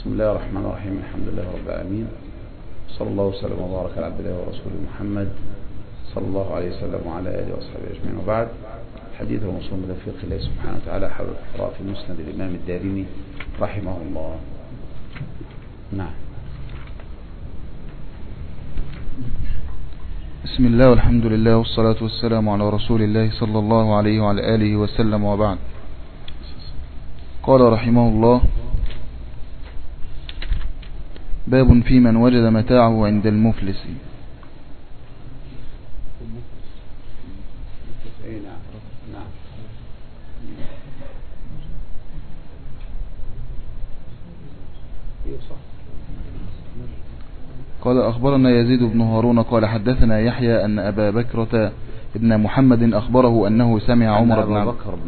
بسم الله الرحمن الرحيم. الحمد لله رب العالمين، صلى الله وسلم وبارك على عبد الله ورسوله محمد صلى الله عليه وسلم وعلى آله وأصحابه أجمعين، وبعد. حديث ومصوم بتوفيق الله سبحانه وتعالى حول القراءة في مسند الإمام الدارمي رحمه الله. نعم. بسم الله والحمد لله والصلاة والسلام على رسول الله صلى الله عليه وعلى آله وسلم، وبعد. قال رحمه الله: باب في من وجد متاعه عند المفلس. قال: أخبرنا يزيد بن هارون قال حدثنا يحيى أن أبا بكرة ابن محمد أخبره أنه سمع عمر بن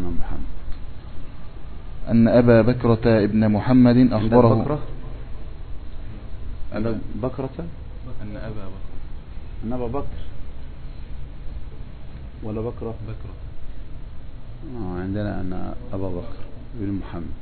أن أبا بكرة ابن محمد أخبره أبا بكرة أن أبا بكر ولا بكرة عندنا أن أبا بكر بن محمد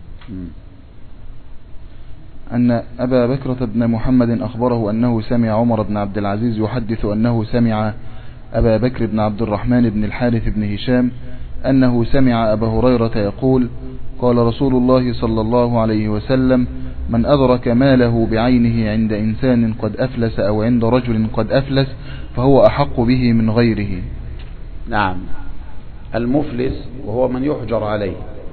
أن أبا بكرة بن محمد أخبره أنه سمع عمر بن عبد العزيز يحدث أنه سمع أبا بكر بن عبد الرحمن بن الحارث بن هشام أنه سمع أبا هريرة يقول: قال رسول الله صلى الله عليه وسلم: من أدرك ماله بعينه عند إنسان قد أفلس أو عند رجل قد أفلس فهو أحق به من غيره. نعم. المفلس وهو من يحجر عليه،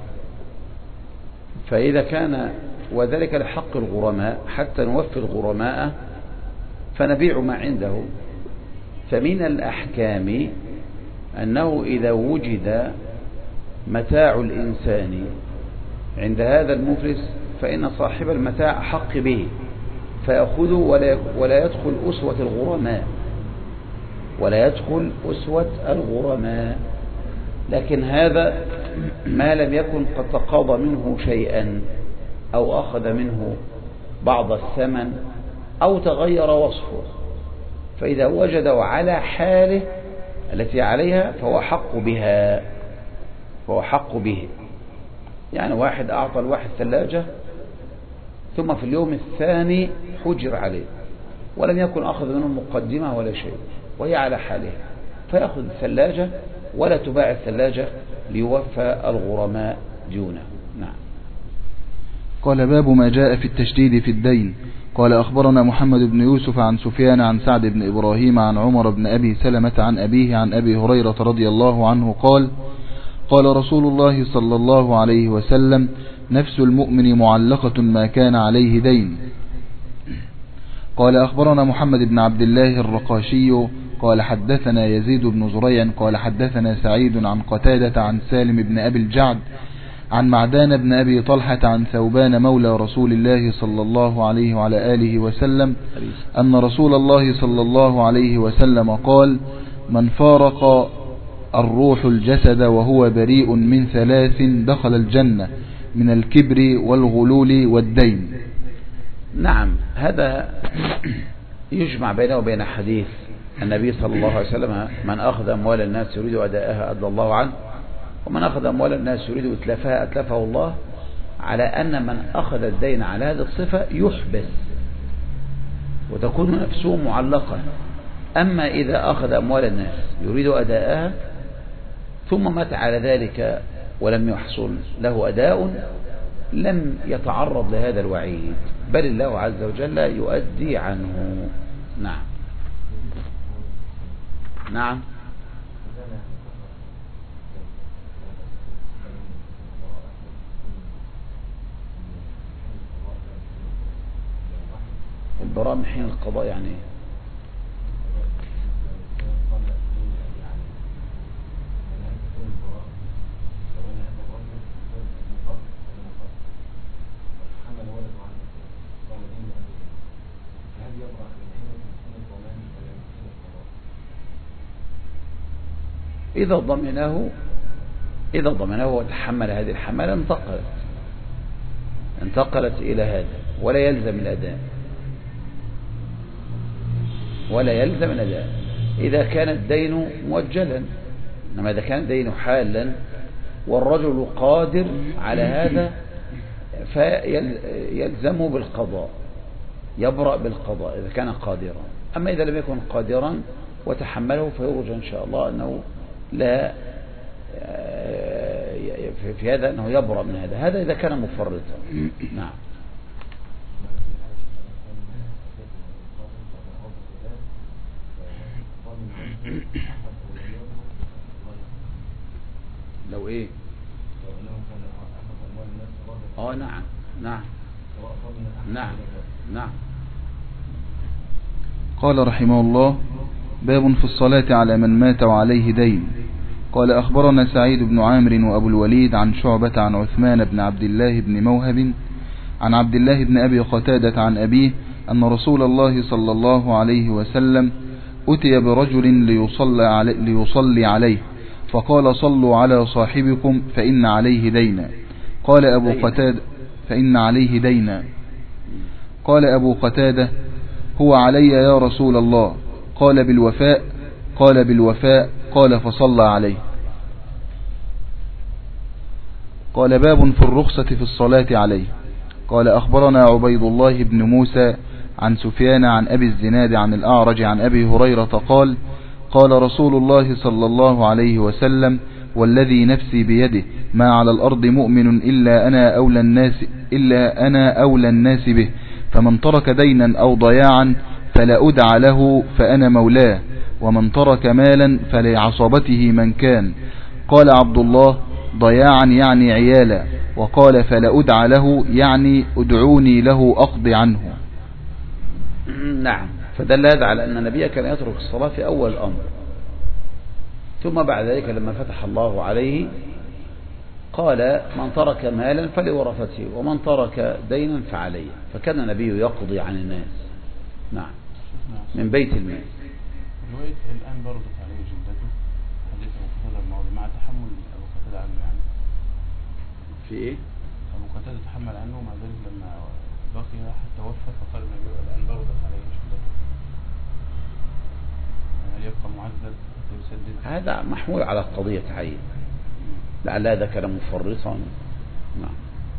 فإذا كان وذلك لحق الغرماء حتى نوفي الغرماء فنبيع ما عنده. فمن الأحكام أنه إذا وجد متاع الإنسان عند هذا المفلس فإن صاحب المتاع حق به فيأخذه ولا يدخل أسوة الغرماء. لكن هذا ما لم يكن قد تقاضى منه شيئا أو أخذ منه بعض الثمن أو تغير وصفه، فإذا وجده على حاله التي عليها فهو حق به. يعني واحد أعطى الواحد ثلاجة ثم في اليوم الثاني حجر عليه ولم يكن أخذ منه مقدمة ولا شيء وهي على حالها، فيأخذ الثلاجة ولا تباع الثلاجة ليوفى الغرماء ديونه. نعم. قال: باب ما جاء في التشديد في الدين. قال: أخبرنا محمد بن يوسف عن سفيان عن سعد بن إبراهيم عن عمر بن أبي سلمة عن أبيه عن أبي هريرة رضي الله عنه قال: قال رسول الله صلى الله عليه وسلم: نفس المؤمن معلقة ما كان عليه دين. قال: أخبرنا محمد بن عبد الله الرقاشي قال حدثنا يزيد بن زريع قال حدثنا سعيد عن قتادة عن سالم بن أبي الجعد عن معدان بن أبي طلحة عن ثوبان مولى رسول الله صلى الله عليه وعلى آله وسلم أن رسول الله صلى الله عليه وسلم قال: من فارق الروح الجسد وهو بريء من ثلاث دخل الجنة: من الكبر والغلول والدين. نعم. هذا يجمع بينه وبين حديث النبي صلى الله عليه وسلم: من أخذ أموال الناس يريد أداءها أدى الله عنه، ومن أخذ أموال الناس يريد إتلافها أتلفه الله، على أن من أخذ الدين على هذه الصفة يحبس وتكون نفسه معلقة. أما إذا أخذ أموال الناس يريد أداءها ثم مات على ذلك ولم يحصل له أداء لم يتعرض لهذا الوعيد، بل الله عز وجل يؤدي عنه. نعم. نعم. البراء من حين القضاء يعني إذا ضمنه وتحمل هذه الحمالة انتقلت إلى هذا ولا يلزم الأداء إذا كان الدين مؤجلا. إنما إذا كان الدين حالا والرجل قادر على هذا فيلزمه بالقضاء، يبرأ بالقضاء إذا كان قادرا. أما إذا لم يكن قادرا وتحمله فيرجى إن شاء الله أنه لا في هذا أنه يبرأ من هذا إذا كان مفرطا. نعم. لو ايه نعم نعم نعم نعم. قال رحمه الله: باب في الصلاة على من مات وعليه دين. قال أخبرنا سعيد بن عامر وأبو الوليد عن شعبة عن عثمان بن عبد الله بن موهب عن عبد الله بن أبي قتادة عن أبيه أن رسول الله صلى الله عليه وسلم أتي برجل ليصلي عليه فقال: صلوا على صاحبكم فإن عليه دينا. قال أبو قتادة: فإن عليه دينا. قال أبو قتادة: هو علي يا رسول الله. قال: بالوفاء. قال: بالوفاء. قال: فصلى عليه. قال: باب في الرخصة في الصلاة عليه. قال أخبرنا عبيد الله بن موسى عن سفيان عن أبي الزناد عن الأعرج عن أبي هريرة قال: قال رسول الله صلى الله عليه وسلم: والذي نفسي بيده ما على الأرض مؤمن إلا أنا أولى الناس به، فمن ترك دينا أو ضياعا فلا أدع له فأنا مولاه، ومن ترك مالا فلعصبته من كان. قال عبد الله: ضياعا يعني عيالا. وقال: فلا أدع له يعني ادعوني له أقضي عنه. نعم. فدل هذا على أن النبي كان يترك الصلاة في أول الأمر، ثم بعد ذلك لما فتح الله عليه قال: من ترك مالا فلورثته ومن ترك دينا فعليه. فكان النبي يقضي عن الناس. نعم. من بيت المال. الآن برضت عليه جدته حديث أبو قتادة الماضي مع تحمل أبو قتادة عنه يعني. في إيه؟ أبو قتادة تحمل عنه مع ذلك لما بقي حتى وفى فقال النبي الآن برضت عليه جدته. هل يبقى معذب يسدد؟ هذا محمول على قضية عين، لعل هذا كلام مفرطا. نعم.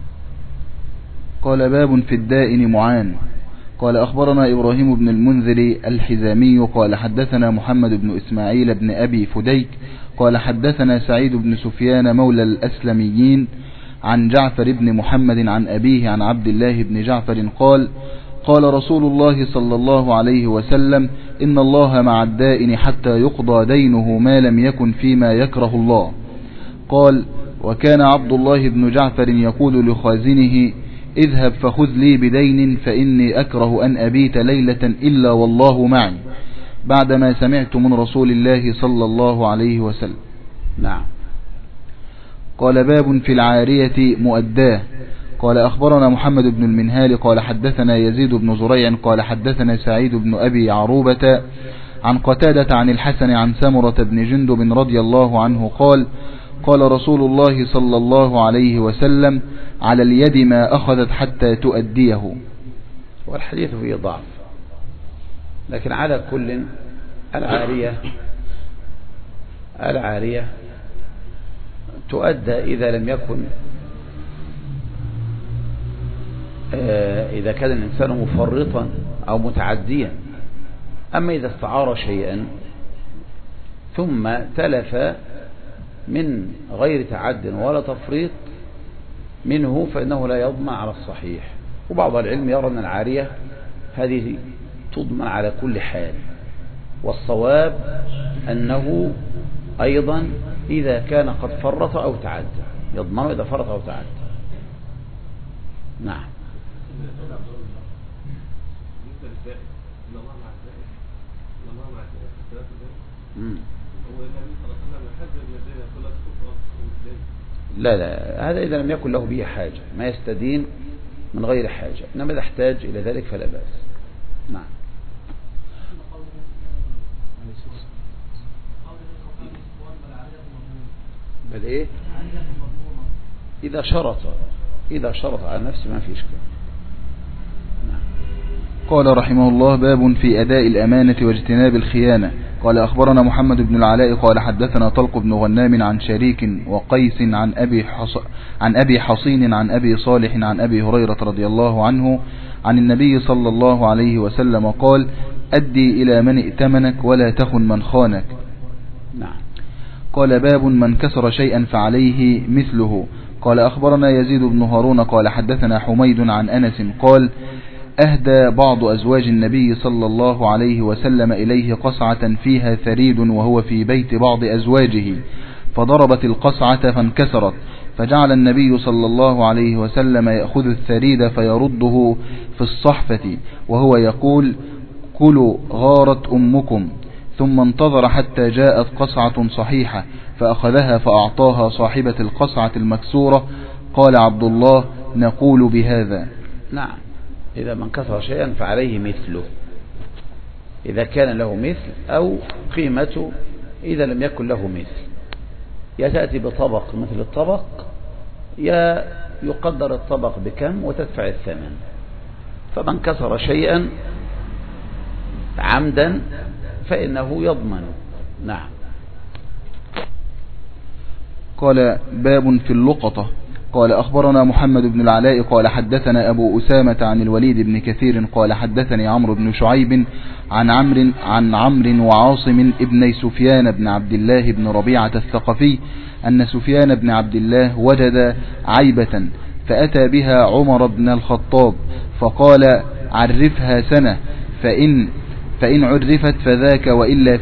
قال: باب في الدائن معان. قال أخبرنا إبراهيم بن المنذر الحزامي قال حدثنا محمد بن إسماعيل بن أبي فديك قال حدثنا سعيد بن سفيان مولى الأسلميين عن جعفر بن محمد عن أبيه عن عبد الله بن جعفر قال: قال رسول الله صلى الله عليه وسلم: إن الله مع الدائن حتى يقضى دينه ما لم يكن فيما يكره الله. قال: وكان عبد الله بن جعفر يقول لخازنه: اذهب فخذ لي بدين فإني أكره أن أبيت ليلة إلا والله معي، بعدما سمعت من رسول الله صلى الله عليه وسلم. نعم. قال: باب في العارية مؤداه. قال أخبرنا محمد بن المنهال قال حدثنا يزيد بن زريع قال حدثنا سعيد بن أبي عروبة عن قتادة عن الحسن عن سمرة بن جندب رضي الله عنه قال: قال رسول الله صلى الله عليه وسلم: على اليد ما أخذت حتى تؤديه. والحديث فيه ضعف، لكن على كل العارية تؤدى إذا لم يكن إذا كان الإنسان مفرطا أو متعديا. أما إذا استعار شيئا ثم تلف من غير تعد ولا تفريط منه فإنه لا يضمن على الصحيح. وبعض العلم يرى أن العارية هذه تضمن على كل حال، والصواب أنه أيضا إذا كان قد فرط أو تعد يضمن إذا فرط أو تعد. نعم. لا هذا إذا لم يكن له به حاجة، ما يستدين من غير حاجة، إنما إذا احتاج إلى ذلك فلا بأس. نعم. بل إيه؟ إذا شرط على نفسه ما في إشكال. نعم. قال رحمه الله: باب في أداء الأمانة واجتناب الخيانة. قال أخبرنا محمد بن العلاء قال حدثنا طلق بن غنام عن شريك وقيس عن أبي حصين عن أبي صالح عن أبي هريرة رضي الله عنه عن النبي صلى الله عليه وسلم قال: أدي إلى من ائتمنك ولا تخن من خانك. نعم. قال: باب من كسر شيئا فعليه مثله. قال أخبرنا يزيد بن هارون قال حدثنا حميد عن أنس قال: أهدى بعض أزواج النبي صلى الله عليه وسلم إليه قصعة فيها ثريد وهو في بيت بعض أزواجه، فضربت القصعة فانكسرت، فجعل النبي صلى الله عليه وسلم يأخذ الثريد فيرده في الصحفة وهو يقول: كلوا غارت أمكم، ثم انتظر حتى جاءت قصعة صحيحة فأخذها فأعطاها صاحبة القصعة المكسورة. قال عبد الله: نقول بهذا. نعم. إذا من كسر شيئا فعليه مثله، إذا كان له مثل أو قيمته إذا لم يكن له مثل، يا تأتي بطبق مثل الطبق يا يقدر الطبق بكم وتدفع الثمن. فمن كسر شيئا عمدا فإنه يضمن. نعم. قال: باب في اللقطة. قال أخبرنا محمد بن العلاء قال حدثنا أبو أسامة عن الوليد بن كثير قال حدثني عمرو بن شعيب عن عمرو وعاصم ابني سفيان بن عبد الله بن ربيعة الثقفي أن سفيان بن عبد الله وجد عيبة فأتى بها عمر بن الخطاب فقال: عرفها سنة، فإن عرفت فذاك وإلا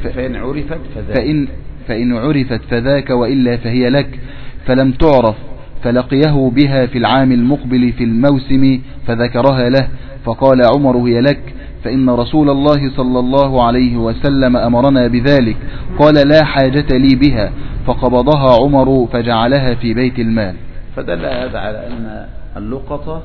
فإن عرفت فذاك وإلا فهي لك، فلم تعرف، فلقيه بها في العام المقبل في الموسم فذكرها له، فقال عمر: هي لك، فإن رسول الله صلى الله عليه وسلم أمرنا بذلك. قال: لا حاجة لي بها، فقبضها عمر فجعلها في بيت المال. فدل هذا على أن اللقطة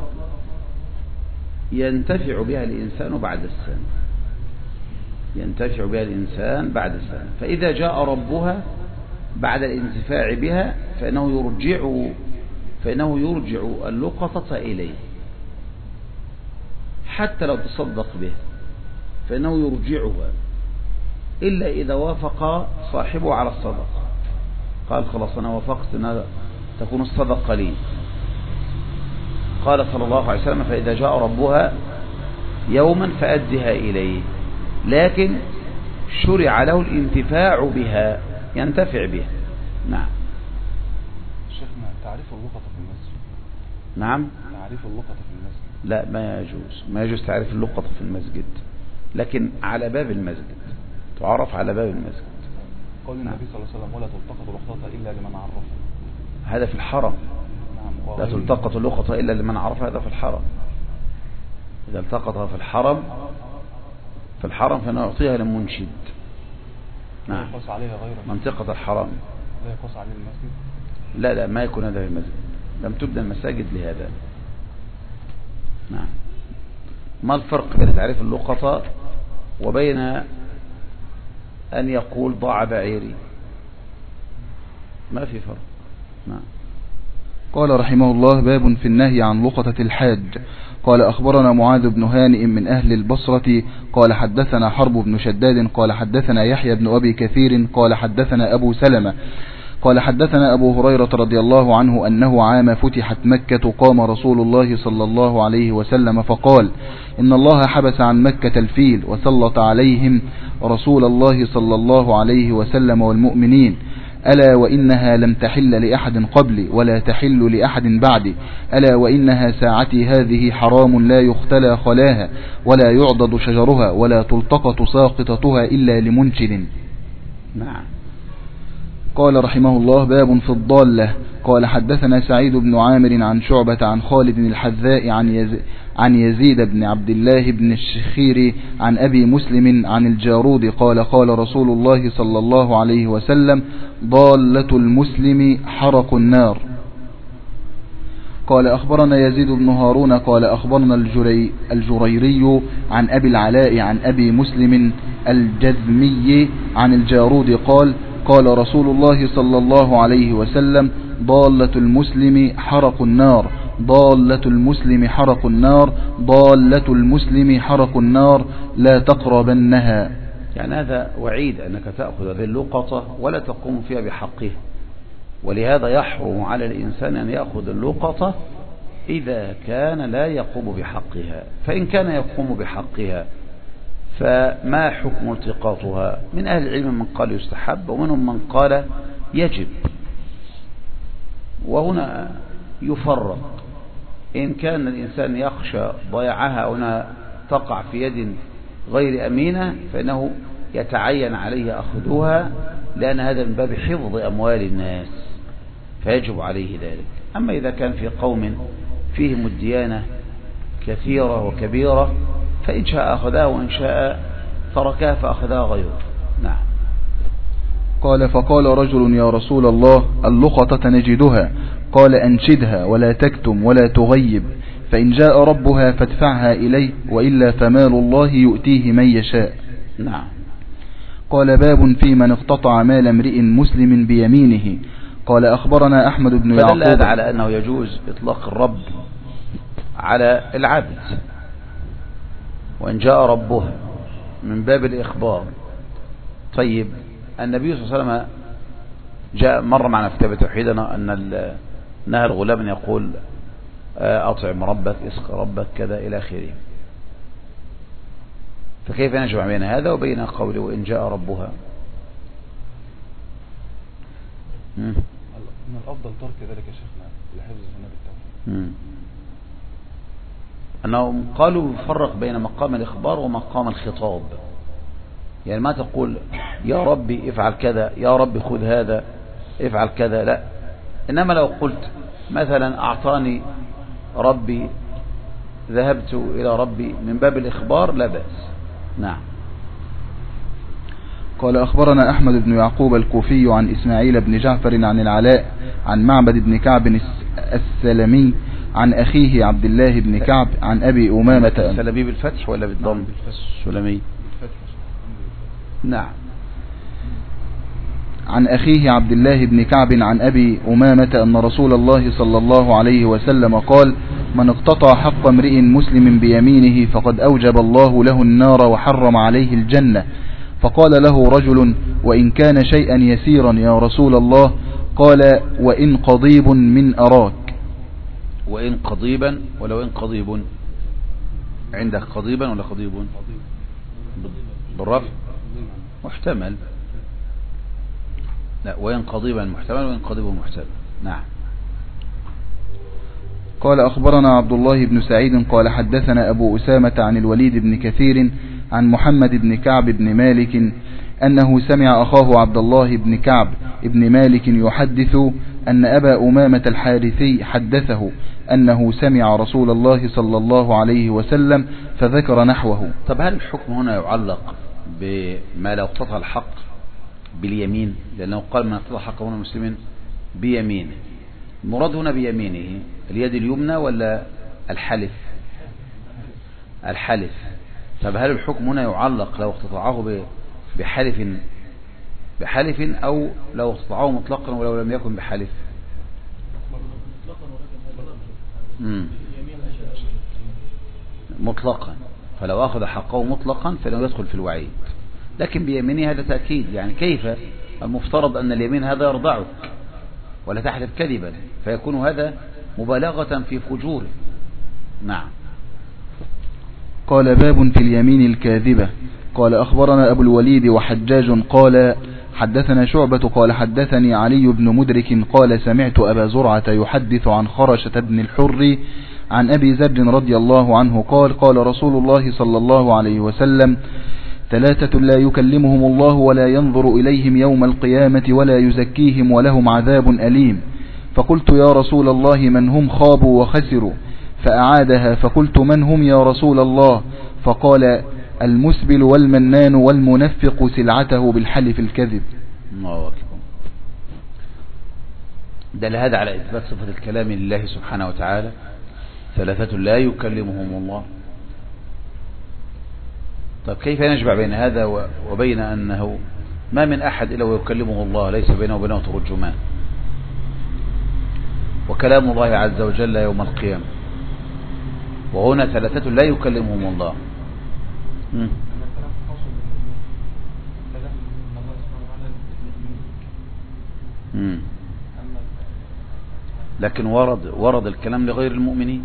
ينتفع بها الإنسان بعد السنة، ينتفع بها الإنسان بعد السنة، فإذا جاء ربها بعد الانتفاع بها فإنه يرجع اللقطة إليه حتى لو تصدق به، فإنه يرجعها إلا إذا وافق صاحبه على الصدقة، قال: خلاص أنا وافقت أن تكون الصدقة لي. قال صلى الله عليه وسلم: فإذا جاء ربها يوما فأدها إليه، لكن شرع له الانتفاع بها، ينتفع بها. نعم. شيخنا، تعريف اللقطة في المسجد. نعم. تعريف اللقطة في المسجد لا، ما يجوز تعريف اللقطة في المسجد، لكن على باب المسجد تعرف على باب المسجد. قول النبي صلى الله عليه وسلم: ولا تلتقط اللقطة إلا لمن عرفها. هذا في الحرم. نعم. لا تلتقط اللقطة إلا لمن عرفها، هذا في الحرم. إذا التقطها في الحرم فإنه يعطيها للمنشد. نعم. يقص عليها غير منطقة الحرم. لا يقص عليه المسجد. لا ما يكون هذا في المسجد، لم تبنى المساجد لهذا. نعم. ما الفرق بين تعريف اللقطة وبين أن يقول: ضاع بعيري؟ ما في فرق. نعم. قال رحمه الله: باب في النهي عن لقطة الحاج. قال أخبرنا معاذ بن هانئ من أهل البصرة قال حدثنا حرب بن شداد قال حدثنا يحيى بن أبي كثير قال حدثنا أبو سلمة قال حدثنا أبو هريرة رضي الله عنه أنه عام فتحت مكة قام رسول الله صلى الله عليه وسلم فقال: إن الله حبس عن مكة الفيل وسلط عليهم رسول الله صلى الله عليه وسلم والمؤمنين، ألا وإنها لم تحل لأحد قبلي ولا تحل لأحد بعدي، ألا وإنها ساعتي هذه حرام لا يختلى خلاها ولا يعضد شجرها ولا تلتقط ساقطتها إلا لمنشد. نعم. قال رحمه الله: باب في الضالة. قال حدثنا سعيد بن عامر عن شعبة عن خالد الحذاء عن يزيد بن عبد الله بن الشخير عن أبي مسلم عن الجارود قال: قال رسول الله صلى الله عليه وسلم: ضالة المسلم حرق النار. قال أخبرنا يزيد بن هارون قال أخبرنا الجريري عن أبي العلاء عن أبي مسلم الجذمي عن الجارود قال: قال رسول الله صلى الله عليه وسلم: ضالة المسلم حرق النار، ضالة المسلم حرق النار، ضالة المسلم حرق النار، لا تقربنها. يعني هذا وعيد أنك تأخذ هذه اللقطة ولا تقوم فيها بحقه، ولهذا يحرم على الإنسان أن يأخذ اللقطة إذا كان لا يقوم بحقها. فإن كان يقوم بحقها فما حكم التقاطها؟ من أهل العلم من قال يستحب ومنهم من قال يجب. وهنا يفرق، إن كان الإنسان يخشى ضياعها هنا تقع في يد غير أمينة فإنه يتعين عليه أخذها، لأن هذا من باب حفظ أموال الناس فيجب عليه ذلك. أما إذا كان في قوم فيهم الديانة كثيرة وكبيرة فإن شاء أخذها وإن شاء تركها فأخذها غيره. نعم. قال فقال رجل يا رسول الله اللقطة نجدها، قال أنشدها ولا تكتم ولا تغيب، فإن جاء ربها فادفعها إليه وإلا فمال الله يؤتيه من يشاء. نعم. قال باب في من اقتطع مال امرئ مسلم بيمينه. قال أخبرنا أحمد بن يعقوب. فدل هذا على أنه يجوز إطلاق الرب على العبد وإن جاء ربها من باب الإخبار. طيب النبي صلى الله عليه وسلم جاء مرة معنا في كتاب توحيدنا أن نهى الغلام يقول أطعم ربك اسق ربك كذا إلى آخره. فكيف نجمع بين هذا وبين قوله وإن جاء ربها؟ من الأفضل ترك ذلك يا شيخنا لحفظ سنة التوحيد. أنهم قالوا فرق بين مقام الإخبار ومقام الخطاب. يعني ما تقول يا ربي افعل كذا، يا ربي خذ هذا افعل كذا، لا. إنما لو قلت مثلا أعطاني ربي ذهبت إلى ربي من باب الإخبار لا بأس. نعم. قال أخبرنا أحمد بن يعقوب الكوفي عن إسماعيل بن جعفر عن العلاء عن معبد بن كعب السلمي عن أخيه عبد الله بن كعب عن أبي أمامة. السلمي بالفتح ولا بالضم؟ السلمي. نعم. عن أخيه عبد الله بن كعب عن أبي أمامة أن رسول الله صلى الله عليه وسلم قال من اقتطع حق امرئ مسلم بيمينه فقد أوجب الله له النار وحرم عليه الجنة. فقال له رجل وإن كان شيئا يسيرا يا رسول الله؟ قال وإن قضيب من أراك. وإن قضيبا ولو إن قضيب عندك قضيبا ولا قضيب بالرفع محتمل؟ لا، وإن قضيبا محتمل وإن قضيب محتمل. نعم. قال أخبرنا عبد الله بن سعيد قال حدثنا أبو أسامة عن الوليد بن كثير عن محمد بن كعب بن مالك أنه سمع أخاه عبد الله بن كعب بن مالك يحدث أن أبا أمامة الحارثي حدثه أنه سمع رسول الله صلى الله عليه وسلم فذكر نحوه. طب هل الحكم هنا يعلق بما لو اقتطع الحق باليمين؟ لأنه قال من اقتطع حق هنا المسلمين بيمينه، المراد هنا بيمينه اليد اليمنى ولا الحلف؟ الحلف. طب هل الحكم هنا يعلق لو اقتطعه بحلف أو لو اقتطعه مطلقا ولو لم يكن بحلف؟ مطلقا. فلو أخذ حقه مطلقا فإنه يدخل في الوعيد، لكن بيمينه هذا تأكيد. يعني كيف المفترض أن اليمين هذا يرضعك ولا تحلف كذبا، فيكون هذا مبالغة في فجوره. نعم. قال باب في اليمين الكاذبة. قال أخبرنا أبو الوليد وحجاج قال حدثنا شعبة قال حدثني علي بن مدرك قال سمعت أبا زرعة يحدث عن خرشة بن الحر عن أبي زر رضي الله عنه قال قال رسول الله صلى الله عليه وسلم ثلاثة لا يكلمهم الله ولا ينظر إليهم يوم القيامة ولا يزكيهم ولهم عذاب أليم. فقلت يا رسول الله من هم؟ خابوا وخسروا. فأعادها فقلت من هم يا رسول الله؟ فقال المسبل والمنان والمنفق سلعته بالحلف الكذب. الله أكبر. دل هذا على إثبات صفة الكلام لله سبحانه وتعالى. ثلاثة لا يكلمهم الله. طيب كيف نجمع بين هذا وبين أنه ما من أحد إلا ويكلمه الله ليس بينه وبينه ترجمان، وكلام الله عز وجل يوم القيامة، وهنا ثلاثة لا يكلمهم الله. لكن ورد الكلام لغير المؤمنين.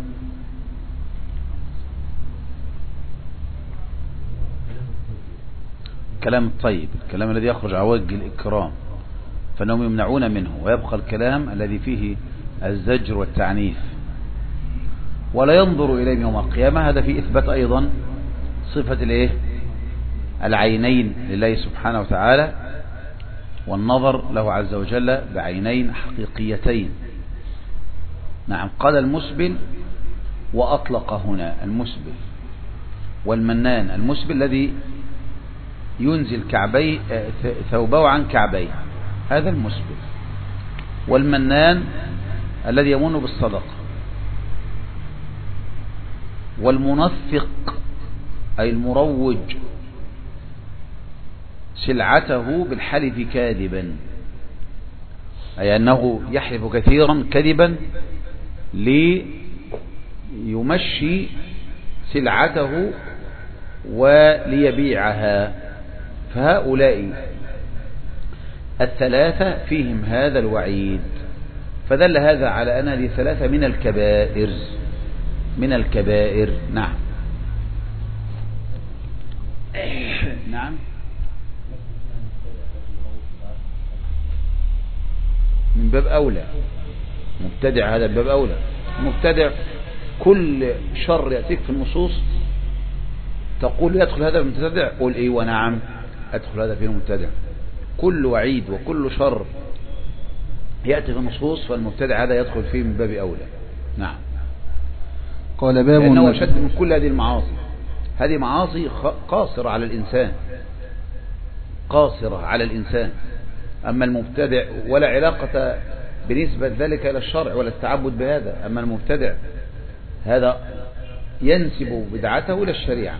كلام الطيب، الكلام الذي يخرج على وجه الإكرام، فإنهم يمنعون منه، ويبقى الكلام الذي فيه الزجر والتعنيف. ولا ينظر إليهم يوم القيامة، هذا في إثبات أيضا صفة العينين لله سبحانه وتعالى، والنظر له عز وجل بعينين حقيقيتين. نعم، قال المسبل وأطلق هنا المسبل والمنان. المسبل الذي ينزل ثوبه عن كعبيه، هذا المسبل. والمنان الذي يمن بالصدقة. والمنفق أي المروج سلعته بالحلف كاذبا، أي أنه يحلف كثيرا كذبا ليمشي سلعته وليبيعها. فهؤلاء الثلاثة فيهم هذا الوعيد، فدل هذا على أن هذه ثلاثة من الكبائر. نعم. نعم. من باب أولى مبتدع، هذا باب أولى. مبتدع كل شر يأتيك في النصوص تقول يدخل هذا في المبتدع، قول إيه ونعم أدخل هذا فيه المبتدع. كل وعيد وكل شر يأتي في النصوص فالمبتدع هذا يدخل فيه من باب أولى. نعم. قال باب لأنه شد من كل هذه المعاصي. هذه معاصي قاصرة على الإنسان. أما المبتدع ولا علاقة بنسبة ذلك إلى الشرع ولا التعبد بهذا. أما المبتدع هذا ينسب بدعته إلى الشريعة.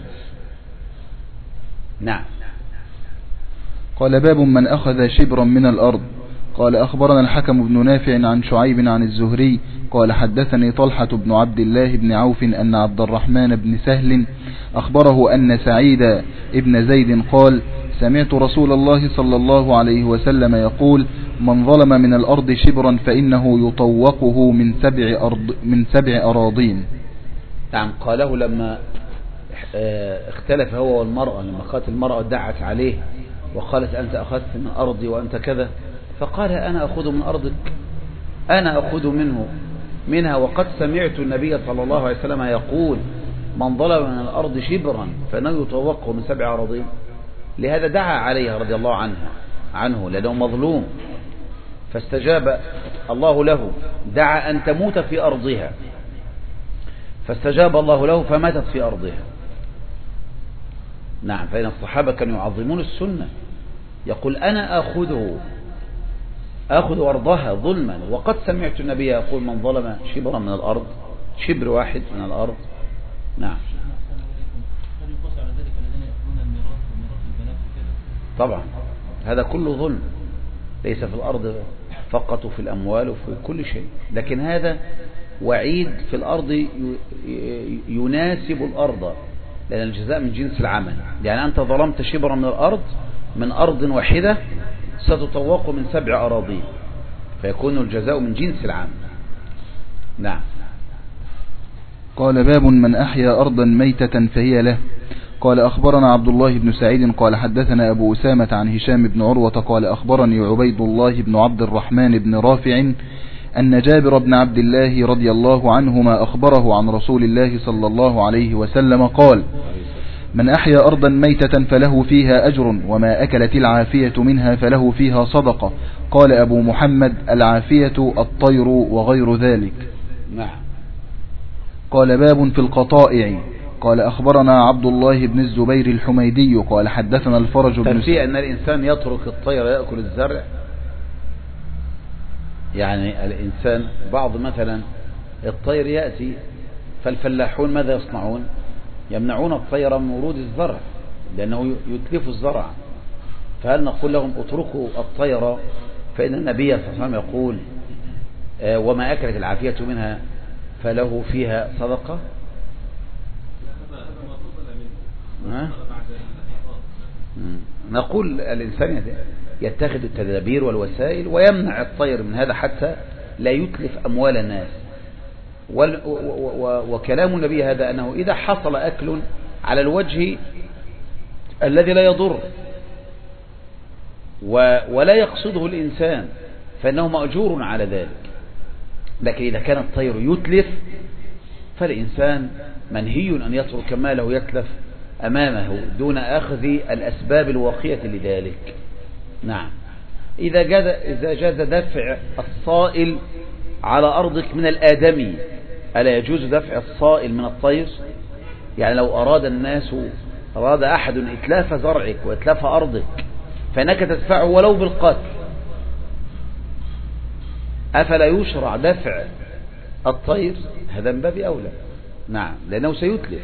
نعم. قال باب من أخذ شبرا من الأرض. قال أخبرنا الحكم بن نافع عن شعيب عن الزهري قال حدثني طلحة بن عبد الله بن عوف أن عبد الرحمن بن سهل أخبره أن سعيد ابن زيد قال سمعت رسول الله صلى الله عليه وسلم يقول من ظلم من الأرض شبرا فإنه يطوقه من 7 أراضين. نعم. قاله لما اختلف هو والمرأة، لما قالت المرأة دعت عليه وقالت أنت أخذت من أرضي وأنت كذا، فقال أنا أخذ من أرضك، أنا أخذ منها، وقد سمعت النبي صلى الله عليه وسلم يقول من ظلم من الأرض شبرا فإنه يطوقه من 7 أراضين. لهذا دعا عليها رضي الله عنه لأنه مظلوم، فاستجاب الله له. دعا أن تموت في أرضها، فاستجاب الله له فماتت في أرضها. نعم. فإن الصحابة كانوا يعظمون السنة، يقول أنا أخذ أرضها ظلما، وقد سمعت النبي يقول من ظلم شبرا من الأرض، شبر واحد من الأرض. نعم. طبعا هذا كله ظلم، ليس في الأرض فقط وفي الأموال وفي كل شيء، لكن هذا وعيد في الأرض يناسب الأرض، لأن الجزاء من جنس العمل. يعني أنت ظلمت شبرا من الأرض، من أرض واحدة ستطوق من 7 أراضين، فيكون الجزاء من جنس العمل. نعم. قال باب من أحيا أرضا ميتة فهي له. قال أخبرنا عبد الله بن سعيد قال حدثنا أبو أسامة عن هشام بن عروة قال أخبرني عبيد الله بن عبد الرحمن بن رافع أن جابر بن عبد الله رضي الله عنهما أخبره عن رسول الله صلى الله عليه وسلم قال من أحيا أرضا ميتة فله فيها أجر وما أكلت العافية منها فله فيها صدقة. قال أبو محمد العافية الطير وغير ذلك. نعم. قال باب في القطائع. قال أخبرنا عبد الله بن الزبير الحميدي قال حدثنا الفرج بن في أن الإنسان يترك الطير يأكل الزرع. يعني الإنسان بعض مثلا الطير يأتي، فالفلاحون ماذا يصنعون؟ يمنعون الطير من ورود الزرع لأنه يتلف الزرع. فهل نقول لهم اتركوا الطير؟ فإن النبي صلى الله عليه وسلم يقول وما أكلت العافية منها فله فيها صدقة. نقول الإنسان يتخذ التدابير والوسائل ويمنع الطير من هذا حتى لا يتلف أموال الناس. وكلام النبي هذا أنه إذا حصل أكل على الوجه الذي لا يضر ولا يقصده الإنسان فإنه مأجور على ذلك. لكن إذا كان الطير يتلف فالإنسان منهي أن يترك ماله يتلف أمامه دون أخذ الأسباب الواقية لذلك. نعم. إذا جاز دفع الصائل على أرضك من الآدمي ألا يجوز دفع الصائل من الطير؟ يعني لو أراد أحد إتلاف زرعك وإتلاف أرضك فإنك تدفعه ولو بالقتل، أفلا يشرع دفع الطير؟ هذا من باب أولى. نعم، لأنه سيتلف.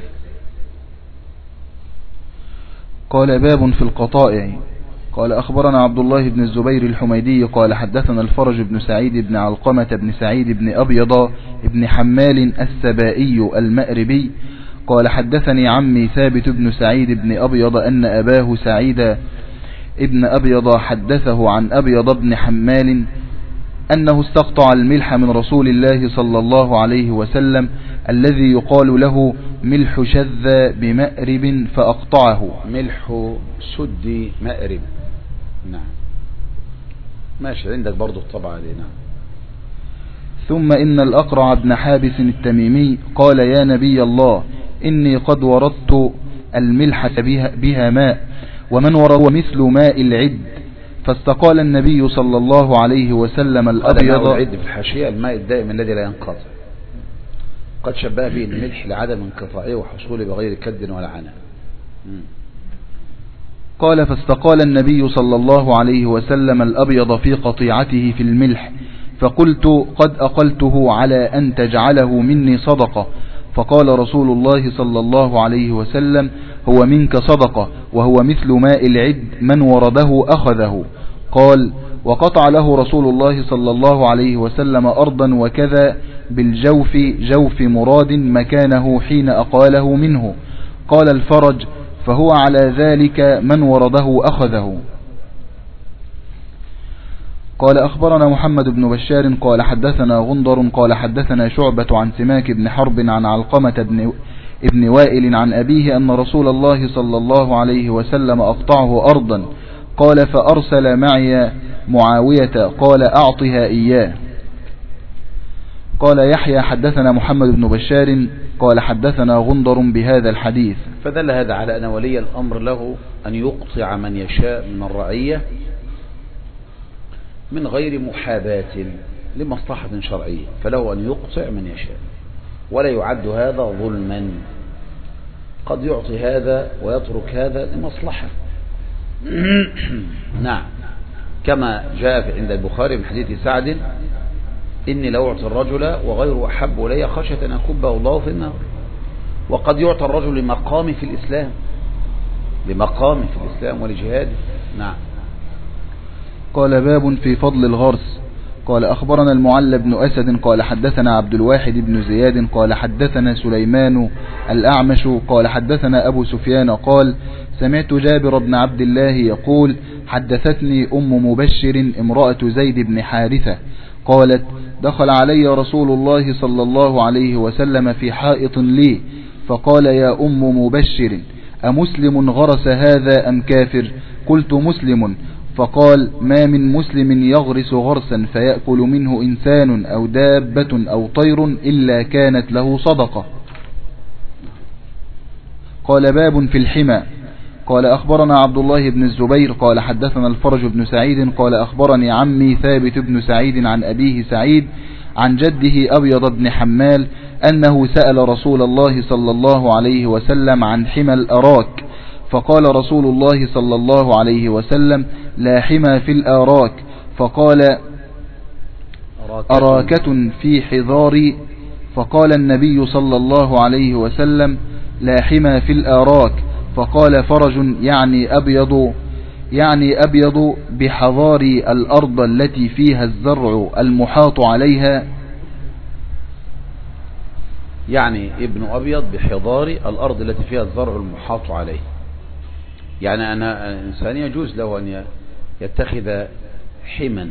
قال باب في القطائع. قال أخبرنا عبد الله بن الزبير الحميدي قال حدثنا الفرج بن سعيد بن علقمة بن سعيد بن أبيض بن حمال السبائي المأربي قال حدثني عمي ثابت بن سعيد بن أبيض أن أباه سعيد ابن أبيض حدثه عن أبيض بن حمال أنه استقطع الملح من رسول الله صلى الله عليه وسلم الذي يقال له ملح شذ بمأرب فأقطعه. ملح سد مأرب. نعم ماشي، عندك برضو الطبعة دي. نعم. ثم إن الأقرع بن حابس التميمي قال يا نبي الله إني قد وردت الملح بها ماء ومن ورد مثل ماء العد، فاستقال النبي صلى الله عليه وسلم الأبيض. العد في الحاشية الماء الدائم الذي لا ينقطع، قد شبه به الملح لعدم انقطاعه وحصوله بغير كد ولا عناء. قال فاستقال النبي صلى الله عليه وسلم الأبيض في قطيعته في الملح، فقلت قد أقلته على أن تجعله مني صدقة، فقال رسول الله صلى الله عليه وسلم هو منك صدقة وهو مثل ماء العد من ورده أخذه. قال وقطع له رسول الله صلى الله عليه وسلم أرضا وكذا بالجوف جوف مراد مكانه حين أقاله منه. قال الفرج فهو على ذلك من ورده أخذه. قال أخبرنا محمد بن بشار قال حدثنا غندر قال حدثنا شعبة عن سماك بن حرب عن علقمة ابن وائل عن أبيه أن رسول الله صلى الله عليه وسلم أقطعه أرضا. قال فأرسل معي معاوية قال أعطها إياه. قال يحيى حدثنا محمد بن بشار قال حدثنا غندر بهذا الحديث. فدل هذا على أن ولي الأمر له أن يقطع من يشاء من الرعية من غير محاباة لمصلحة شرعية، فله أن يقطع من يشاء ولا يعد هذا ظلما. قد يعطي هذا ويترك هذا لمصلحة. نعم، كما جاء عند البخاري من حديث سعد إني لأعطي الرجل وغيره أحب إلي خشية أن يكبه الله في النار. وقد يعطى الرجل لمقام في الإسلام، لمقام في الإسلام ولجهاده. نعم. قال باب في فضل الغرس. قال أخبرنا المعلى بن أسد قال حدثنا عبد الواحد بن زياد قال حدثنا سليمان الأعمش قال حدثنا أبو سفيان قال سمعت جابر بن عبد الله يقول حدثتني أم مبشر امرأة زيد بن حارثة قالت دخل علي رسول الله صلى الله عليه وسلم في حائط لي فقال يا أم مبشر أمسلم غرس هذا أم كافر؟ قلت مسلم. فقال ما من مسلم يغرس غرسا فيأكل منه إنسان أو دابة أو طير إلا كانت له صدقة. قال باب في الحمى. قال أخبرنا عبد الله بن الزبير قال حدثنا الفرج بن سعيد قال أخبرني عمي ثابت بن سعيد عن أبيه سعيد عن جده أبيض بن حمال أنه سأل رسول الله صلى الله عليه وسلم عن حمى الأراك، فقال رسول الله صلى الله عليه وسلم لا حمى في الآراك، فقال أراكة في حضار، فقال النبي صلى الله عليه وسلم لا حمى في الآراك، فقال فرج يعني أبيض بحضار الأرض التي فيها الزرع المحاط عليها، يعني ابن أبيض بحضار الأرض التي فيها الزرع المحاط عليه. يعني أنا إنسان يجوز له أن يتخذ حما،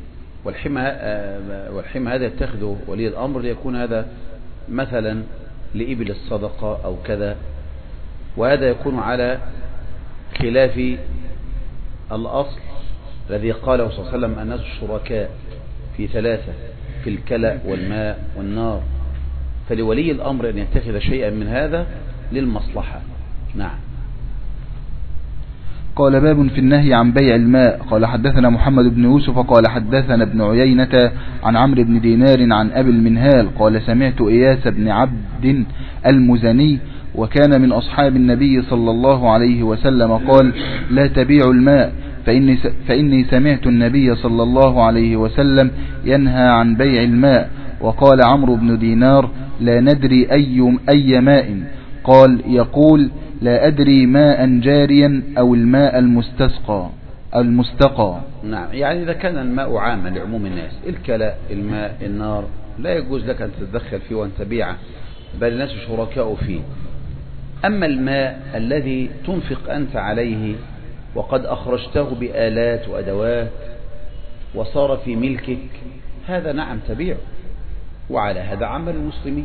والحمى هذا يتخذه ولي الأمر ليكون هذا مثلا لإبل الصدقة أو كذا، وهذا يكون على خلاف الأصل الذي قاله صلى الله عليه وسلم: الناس شركاء في ثلاثة، في الكلأ والماء والنار. فلولي الأمر أن يتخذ شيئا من هذا للمصلحة. نعم. قال: باب في النهي عن بيع الماء. قال: حدثنا محمد بن يوسف قال حدثنا ابن عيينة عن عمرو بن دينار عن أبي المنهال قال: سمعت إياس بن عبد المزني وكان من أصحاب النبي صلى الله عليه وسلم قال: لا تبيعوا الماء فإني سمعت النبي صلى الله عليه وسلم ينهى عن بيع الماء. وقال عمرو بن دينار: لا ندري أي ماء. قال: يقول: لا أدري ماء جاريا أو الماء المستقى. نعم، يعني إذا كان الماء عاما لعموم الناس، الكلاء، الماء، النار، لا يجوز لك أن تتدخل فيه وأن تبيعه، بل الناس شركاء فيه. أما الماء الذي تنفق أنت عليه وقد أخرجته بآلات وأدوات وصار في ملكك، هذا نعم تبيعه، وعلى هذا عمل المسلمين.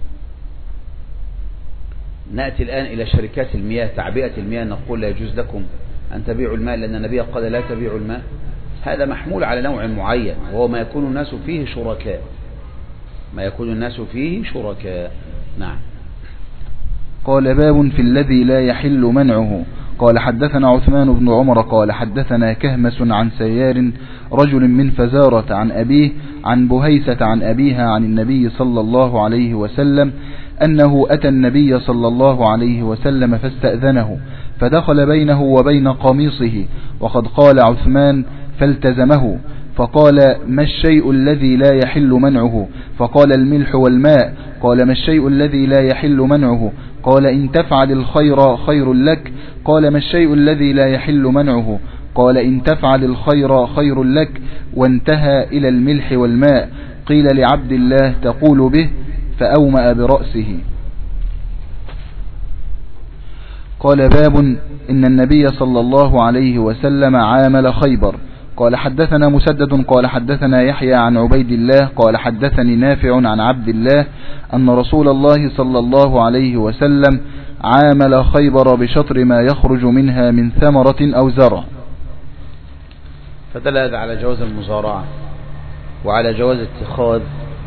نأتي الآن إلى شركات المياه، تعبئة المياه، نقول لا يجوز لكم أن تبيعوا الماء لأن النبي قال لا تبيعوا الماء. هذا محمول على نوع معين، وهو ما يكون الناس فيه شركاء، ما يكون الناس فيه شركاء. نعم. قال: باب في الذي لا يحل منعه. قال: حدثنا عثمان بن عمر قال: حدثنا كهمس عن سيار رجل من فزارة عن أبيه عن بهيسة عن أبيها عن النبي صلى الله عليه وسلم أنه أتى النبي صلى الله عليه وسلم فاستأذنه، فدخل بينه وبين قميصه وقد قال عثمان فالتزمه، فقال: ما الشيء الذي لا يحل منعه؟ فقال: الملح والماء. قال: ما الشيء الذي لا يحل منعه؟ قال: إن تفعل الخير خير لك. قال: ما الشيء الذي لا يحل منعه؟ قال: إن تفعل الخير خير لك. وانتهى إلى الملح والماء. قيل لعبد الله: تقول به؟ فأومأ برأسه. قال: باب إن النبي صلى الله عليه وسلم عامل خيبر. قال: حدثنا مسدد قال حدثنا يحيى عن عبيد الله قال حدثني نافع عن عبد الله أن رسول الله صلى الله عليه وسلم عامل خيبر بشطر ما يخرج منها من ثمرة أو زرع. فدل هذا على جواز المزارعة وعلى جواز اتخاذ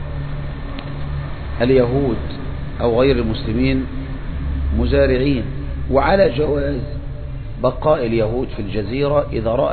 اليهود أو غير المسلمين مزارعين، وعلى جواز بقاء اليهود في الجزيرة إذا رأى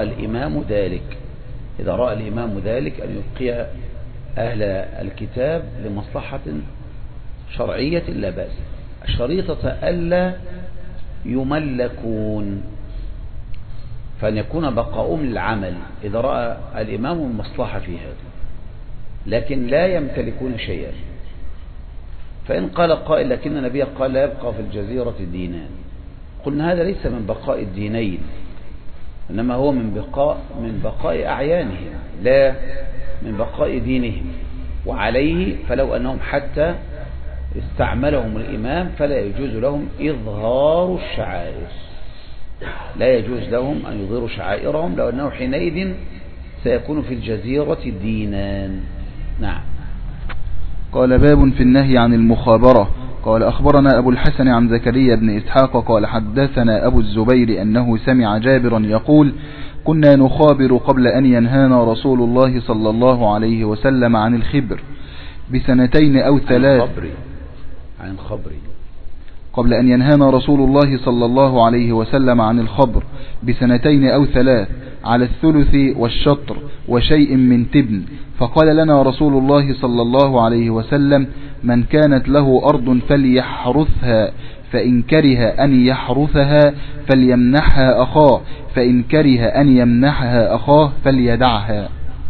الإمام ذلك أن يبقي أهل الكتاب لمصلحة شرعية لا بأس. الشريطة ألا يملكون، فأن يكون بقاؤهم للعمل إذا رأى الإمام المصلحة في هذا، لكن لا يمتلكون شيئا. فإن قال قائل لكن النبي قال لا يبقى في الجزيرة دينان، قلنا هذا ليس من بقاء الدينين، إنما هو من بقاء أعيانهم لا من بقاء دينهم. وعليه فلو أنهم حتى استعملهم الإمام فلا يجوز لهم إظهار الشعائر، لا يجوز لهم أن يظهروا شعائرهم، لو أنه حينئذ سيكون في الجزيرة دينان. نعم. قال: باب في النهي عن المخابرة. قال: أخبرنا أبو الحسن عن زكريا بن إسحاق قال حدثنا أبو الزبير أنه سمع جابرا يقول: كنا نخابر قبل أن ينهانا رسول الله صلى الله عليه وسلم عن الخبر بسنتين أو ثلاث. عن خبر قبل أن ينهانا رسول الله صلى الله عليه وسلم عن الخبر بسنتين أو ثلاث على الثلث والشطر وشيء من تبن. فقال لنا رسول الله صلى الله عليه وسلم: من كانت له أرض فليحرثها، فإن كره أن يحرثها فليمنحها أخاه، فإن كره أن يمنحها أخاه فليدعها.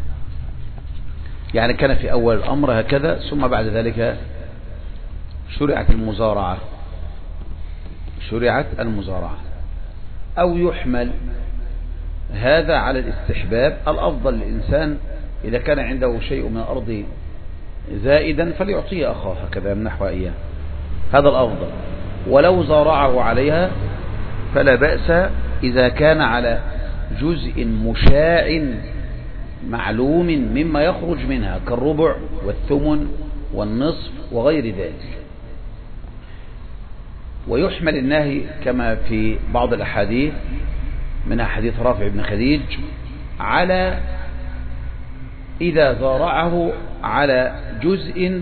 يعني كان في أول الأمر هكذا، ثم بعد ذلك شرعت المزارعة، أو يحمل هذا على الاستحباب. الأفضل للإنسان إذا كان عنده شيء من الأرض زائدا فليعطيه أخاه هكذا يمنحه إياه، هذا الأفضل. ولو زارعه عليها فلا بأس إذا كان على جزء مشاع معلوم مما يخرج منها كالربع والثمن والنصف وغير ذلك. ويحمل النهي كما في بعض الأحاديث منها حديث رافع بن خديج على إذا زارعه على جزء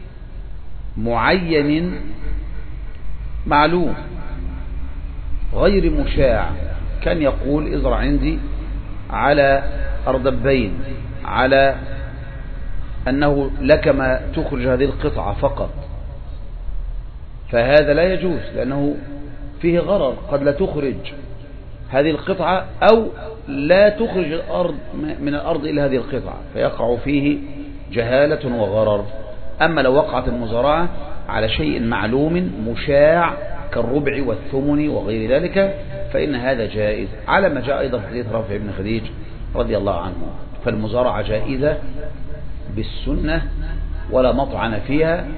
معين معلوم غير مشاع، كان يقول ازرع عندي على أردبين على أنه لك ما تخرج هذه القطعة فقط، فهذا لا يجوز لأنه فيه غرر، قد لا تخرج هذه القطعة أو لا تخرج الأرض من الأرض إلى هذه القطعة، فيقع فيه جهالة وغرر. أما لو وقعت المزارعة على شيء معلوم مشاع كالربع والثمن وغير ذلك فإن هذا جائز، على ما جاء أيضا في حديث رافع بن خديج رضي الله عنه. فالمزارعة جائزة بالسنة ولا مطعن فيها،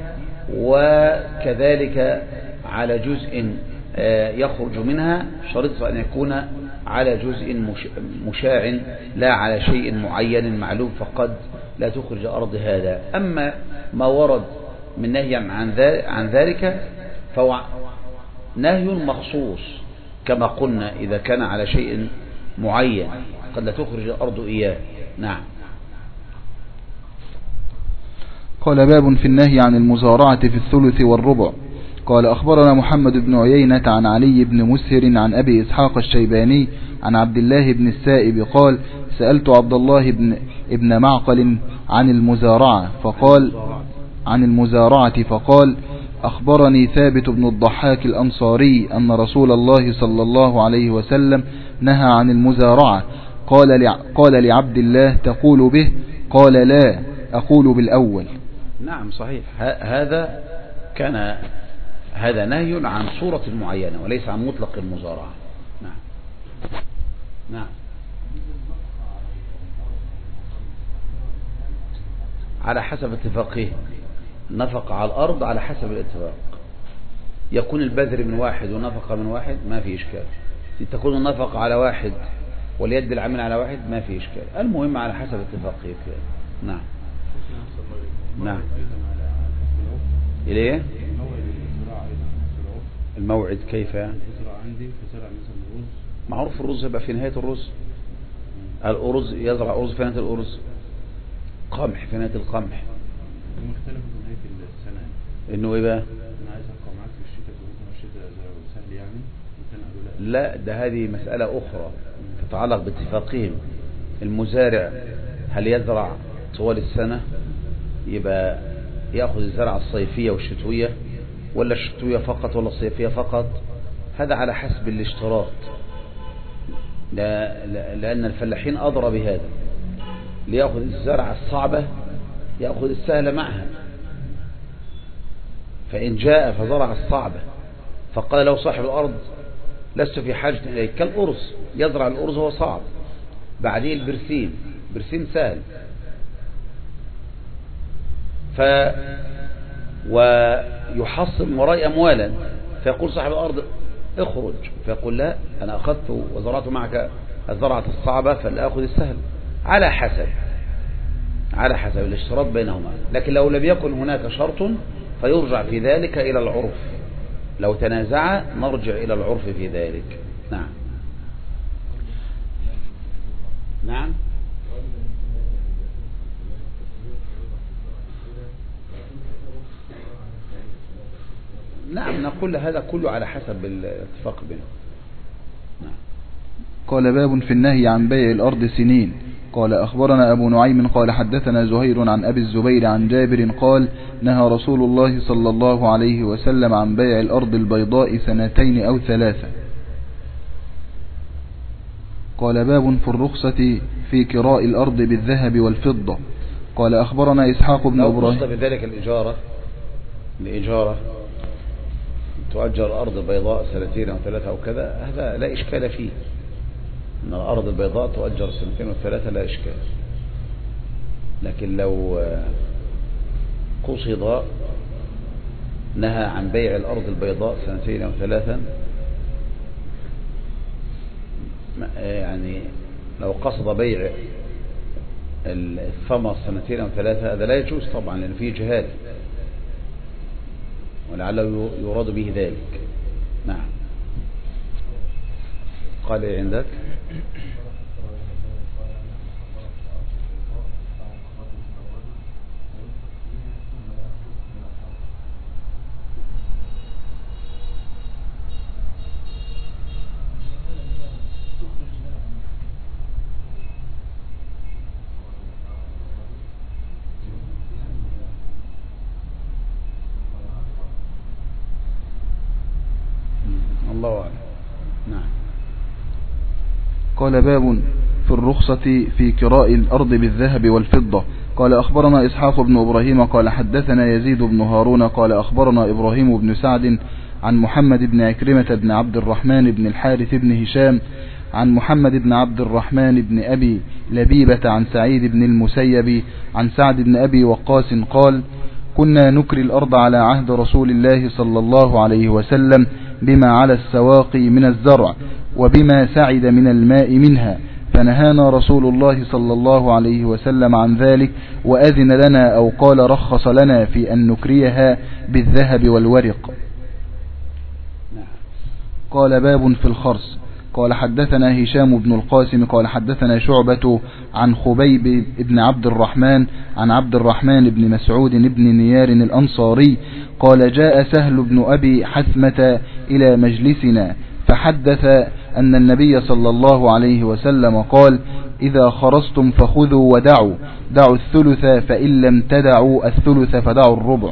وكذلك على جزء يخرج منها شرط أن يكون على جزء مشاع لا على شيء معين معلوم فقد لا تخرج أرض هذا. أما ما ورد من نهي عن ذلك فهو نهي مخصوص كما قلنا إذا كان على شيء معين قد لا تخرج الأرض إياه. نعم. قال باب في النهي عن المزارعة في الثلث والربع. قال أخبرنا محمد بن عيينة عن علي بن مسهر عن أبي إسحاق الشيباني عن عبد الله بن السائب قال سألت عبد الله بن معقل عن المزارعة فقال أخبرني ثابت بن الضحاك الأنصاري أن رسول الله صلى الله عليه وسلم نهى عن المزارعة. قال لعبد الله تقول به؟ قال لا أقول بالأول. نعم صحيح، هذا نهي عن صورة معينة وليس عن مطلق المزارعة. نعم. نعم. على حسب اتفاقه، نفق على الأرض على حسب الاتفاق. يكون البذر من واحد ونفق من واحد ما في إشكال، تكون النفق على واحد واليد العامل على واحد ما في إشكال، المهم على حسب اتفاقه. نعم. نعم. إليه الموعد كيف يعني؟ معروف الرز يبقى في نهاية الأرز يزرع أرز في نهاية الأرز، قمح في نهاية القمح. مختلف في نهاية السنة إنه إيه بقى؟ أنا عايز أبقى معاك في الشتاء، الشتاء سهل يعني. لا ده هذه مسألة أخرى تتعلق باتفاقهم. المزارع هل يزرع طوال السنة يبقى يأخذ الزرعة الصيفية والشتوية، ولا الشتوية فقط ولا الصيفية فقط؟ هذا على حسب الاشتراط، لأن الفلاحين أضرى بهذا، ليأخذ الزرعة الصعبة يأخذ السهلة معها. فإن جاء فزرع الصعبة فقال له صاحب الأرض لست في حاجة إليك، كالأرز يزرع الأرز هو صعب، بعديه البرسيم سهل، ويحصل وراء أموالا، فيقول صاحب الأرض اخرج، فيقول لا أنا أخذت وزرعت معك الزرعة الصعبة فلا أخذ السهل، على حسب الاشتراط بينهما. لكن لو لم يكن هناك شرط فيرجع في ذلك إلى العرف، لو تنازع نرجع إلى العرف في ذلك. نعم. نعم. نعم نقول هذا كله على حسب الاتفاق بينهم. نعم. قال باب في النهي عن بيع الأرض سنين. قال أخبرنا أبو نعيم قال حدثنا زهير عن أبي الزبير عن جابر قال نهى رسول الله صلى الله عليه وسلم عن بيع الأرض البيضاء 2 أو 3. قال باب في الرخصة في كراء الأرض بالذهب والفضة. قال أخبرنا إسحاق بن إبراهيم. بذلك الإجارة تؤجر أرض بيضاء 2 أو 3 أو كذا، هذا لا إشكال فيه، أن الأرض البيضاء تؤجر 2 أو 3 لا إشكال. لكن لو قصد نهى عن بيع الأرض البيضاء 2 أو 3 يعني لو قصد بيع الثمر 2 أو 3 هذا لا يجوز طبعا، لأن فيه جهال ولعله يراد به ذلك. نعم. قال إيه عندك؟ الله أعلم. نعم. قال باب في الرخصة في كراء الأرض بالذهب والفضة. قال أخبرنا إسحاق بن إبراهيم قال حدثنا يزيد بن هارون قال أخبرنا إبراهيم بن سعد عن محمد بن عكرمة بن عبد الرحمن بن الحارث بن هشام عن محمد بن عبد الرحمن بن أبي لبيبة عن سعيد بن المسيب عن سعد بن أبي وقاص قال كنا نكري الأرض على عهد رسول الله صلى الله عليه وسلم بما على السواقي من الزرع وبما سعد من الماء منها، فنهانا رسول الله صلى الله عليه وسلم عن ذلك وأذن لنا أو قال رخص لنا في أن نكريها بالذهب والورق. قال باب في الخرس. قال حدثنا هشام بن القاسم قال حدثنا شعبة عن خبيب بن عبد الرحمن عن عبد الرحمن بن مسعود بن نيار الأنصاري قال جاء سهل بن أبي حثمة إلى مجلسنا فحدث أن النبي صلى الله عليه وسلم قال إذا خرستم فخذوا ودعوا، دعوا الثلث فإن لم تدعوا الثلث فدعوا الربع.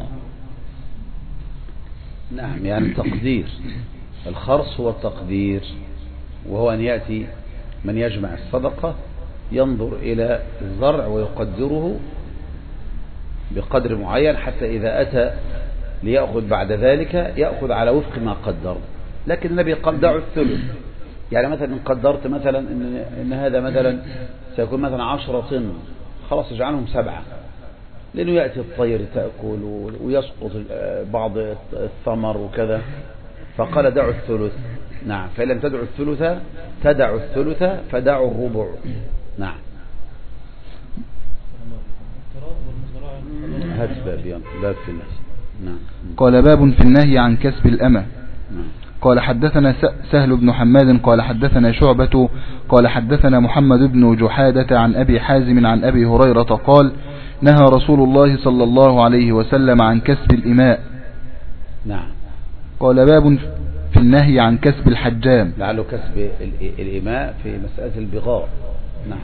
نعم، يعني التقدير. الخرص هو التقدير، وهو أن يأتي من يجمع الصدقة ينظر إلى الزرع ويقدره بقدر معين، حتى إذا أتى ليأخذ بعد ذلك يأخذ على وفق ما قدر. لكن النبي قال دعوا الثلث، يعني مثلا إن قدرت مثلا إن هذا مثلا سيكون مثلا 10 طن، خلاص اجعلهم 7، لأنه يأتي الطير تأكل ويسقط بعض الثمر وكذا، فقال دعوا الثلث. نعم، فإن لم تدعوا الثلث تدعوا الثلث فدعوا الربع. نعم. هات باب في النهي. نعم. قال باب في النهي عن كسب الأمة. نعم. قال حدثنا سهل بن حماد قال حدثنا شعبة قال حدثنا محمد بن جحادة عن أبي حازم عن أبي هريرة قال نهى رسول الله صلى الله عليه وسلم عن كسب الإماء. نعم. قال باب في النهي عن كسب الحجام، لعله كسب الإماء في مسألة البغاء. نعم.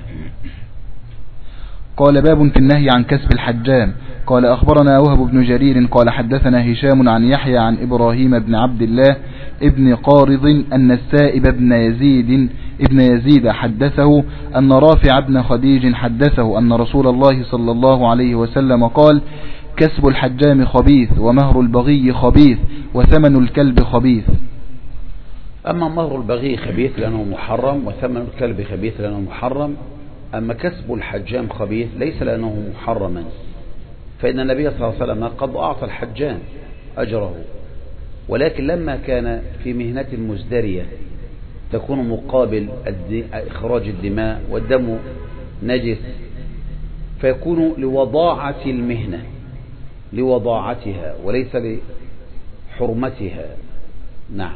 قال باب في النهي عن كسب الحجام. قال أخبرنا وهب بن جرير قال حدثنا هشام عن يحيى عن إبراهيم بن عبد الله ابن قارض أن السائب ابن يزيد حدثه أن رافع بن خديج حدثه أن رسول الله صلى الله عليه وسلم قال كسب الحجام خبيث ومهر البغي خبيث وثمن الكلب خبيث. أما مهر البغي خبيث لأنه محرم، وثمن الكلب خبيث لأنه محرم. أما كسب الحجام خبيث ليس لأنه محرما، فإن النبي صلى الله عليه وسلم قد أعطى الحجام أجره، ولكن لما كان في مهنة مزدرية تكون مقابل إخراج الدماء والدم نجس، فيكون لوضاعة المهنة، لوضاعتها وليس لحرمتها. نعم.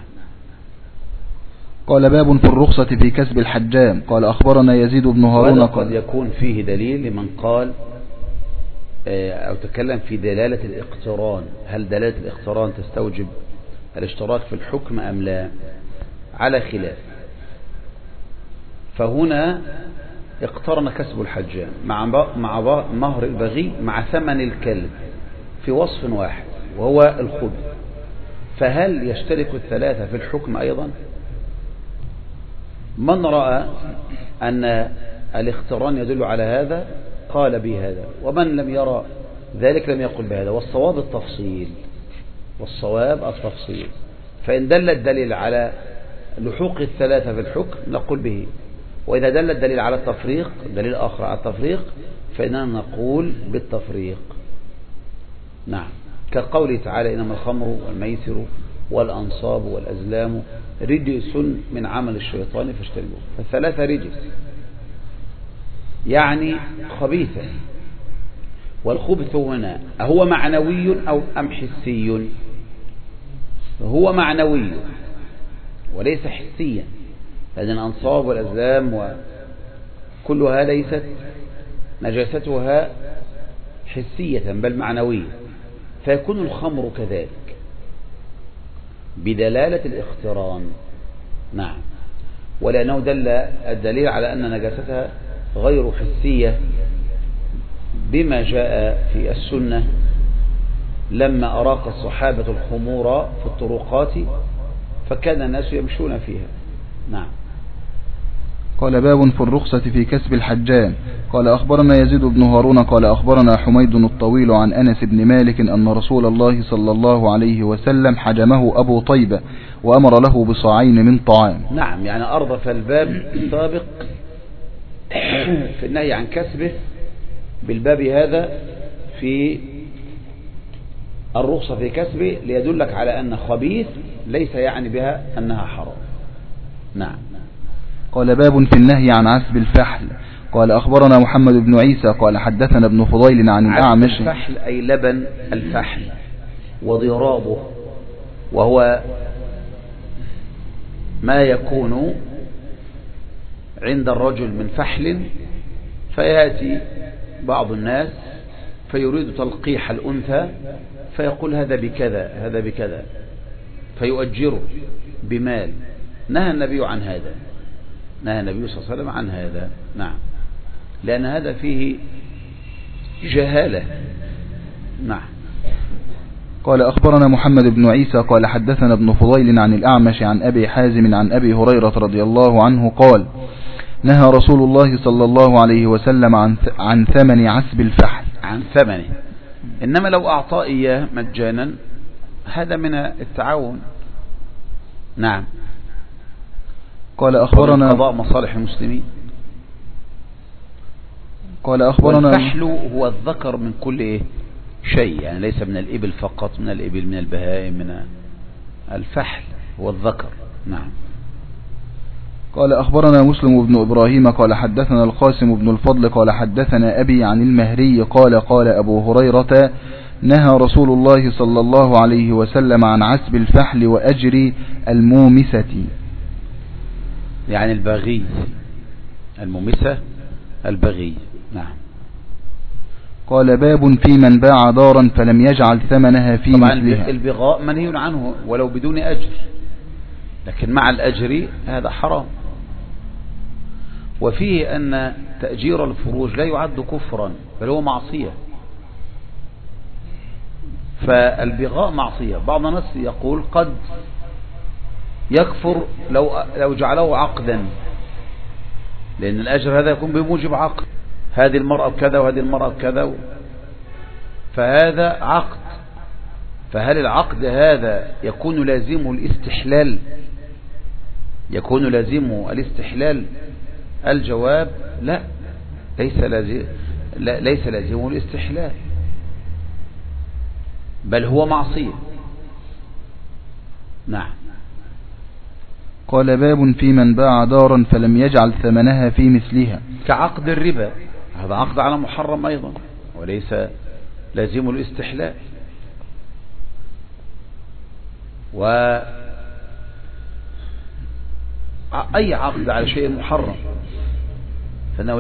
قال باب في الرخصة في كسب الحجام. قال أخبرنا يزيد بن هارون قد يكون فيه دليل لمن قال أو تكلم في دلالة الاقتران، هل دلالة الاقتران تستوجب الاشتراك في الحكم أم لا، على خلاف. فهنا اقترن كسب الحجام مع مهر البغي مع ثمن الكلب في وصف واحد وهو الخبث، فهل يشترك الثلاثة في الحكم أيضا؟ من رأى أن الاقتران يدل على هذا قال بهذا، ومن لم يرى ذلك لم يقل بهذا، والصواب التفصيل، والصواب التفصيل. فإن دل الدليل على لحوق الثلاثة في الحكم نقول به، وإذا دل الدليل على التفريق، دليل آخر على التفريق، فإننا نقول بالتفريق. نعم، كقوله تعالى إنما الخمر والميسر والأنصاب والأزلام رجس من عمل الشيطان فاجتنبوه. فالثلاثة رجس يعني خبيثة. والخبث هنا هو معنوي أو أم حسي؟ هو معنوي وليس حسيا، لأن الأنصاب والأزلام وكلها ليست نجاستها حسية بل معنوية، فيكون الخمر كذلك بدلالة الاقتران. نعم، ولأنه دل الدليل على أن نجاستها غير حسية بما جاء في السنة لما أراق الصحابة الخمور في الطرقات فكان الناس يمشون فيها. نعم. قال باب في الرخصة في كسب الحجام. قال أخبرنا يزيد بن هارون قال أخبرنا حميد الطويل عن أنس بن مالك أن رسول الله صلى الله عليه وسلم حجمه أبو طيبة وأمر له بصاعين من طعام. نعم، يعني أردف الباب السابق في النهي عن كسبه بالباب هذا في الرخصة في كسبه ليدلك على أن خبيث ليس يعني بها أنها حرام. نعم. قال باب في النهي عن عسب الفحل. قال أخبرنا محمد بن عيسى قال حدثنا ابن فضيل عن الأعمش. عسب الفحل أي لبن الفحل وضرابه، وهو ما يكون عند الرجل من فحل، فيأتي بعض الناس فيريد تلقيح الأنثى فيقول هذا بكذا هذا بكذا فيؤجره بمال. نهى النبي عن هذا، نهى النبي صلى الله عليه وسلم عن هذا. نعم، لأن هذا فيه جهالة. نعم. قال أخبرنا محمد بن عيسى قال حدثنا ابن فضيل عن الأعمش عن أبي حازم عن أبي هريرة رضي الله عنه قال نهى رسول الله صلى الله عليه وسلم عن ثمن عسب الفحل. عن ثمنه، إنما لو أعطى إياه مجانا هذا من التعاون. نعم. قال أخبرنا قضاء مصالح المسلمين. قال أخبرنا والفحل هو الذكر من كل شيء، يعني ليس من الإبل فقط، من الإبل من البهائم، من الفحل هو الذكر. نعم. قال أخبرنا مسلم بن إبراهيم قال حدثنا القاسم بن الفضل قال حدثنا أبي عن المهري قال أبو هريرة نهى رسول الله صلى الله عليه وسلم عن عسب الفحل وأجر المومسة، يعني البغي، المومسة البغي. نعم. قال باب في من باع دارا فلم يجعل ثمنها في طبعا مثلها. البغاء منهي عنه ولو بدون أجر، لكن مع الأجر هذا حرام. وفيه أن تأجير الفروج لا يعد كفرا بل هو معصية، فالبغاء معصية. بعض الناس يقول قد يكفر لو جعله عقدا، لأن الأجر هذا يكون بموجب عقد، هذه المرأة بكذا وهذه المرأة بكذا، فهذا عقد. فهل العقد هذا يكون لازمه الاستحلال؟ يكون لازمه الاستحلال؟ الجواب لا، ليس لازمه الاستحلال، بل هو معصية. نعم. قال باب في من باع دارا فلم يجعل ثمنها في مثلها، كعقد الربا، هذا عقد على محرم أيضا وليس لازم الاستحلال. وأي عقد على شيء محرم فإنه